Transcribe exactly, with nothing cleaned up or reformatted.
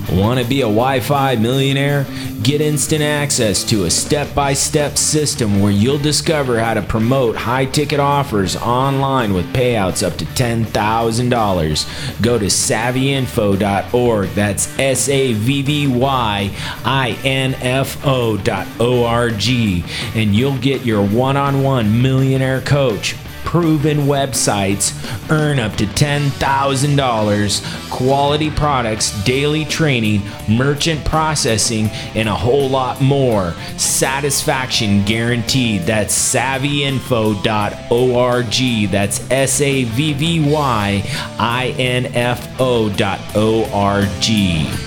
Want to be a Wi-Fi millionaire? Get instant access to a step-by-step system where you'll discover how to promote high-ticket offers online with payouts up to ten thousand dollars. Go to savvy info dot org. That's S A V V Y I N F O dot O R G. And you'll get your one-on-one millionaire coach, proven websites, earn up to ten thousand dollars, quality products, daily training, merchant processing, and a whole lot more. Satisfaction guaranteed. That's savvy info dot org. That's S A V V Y I N F O dot O R G.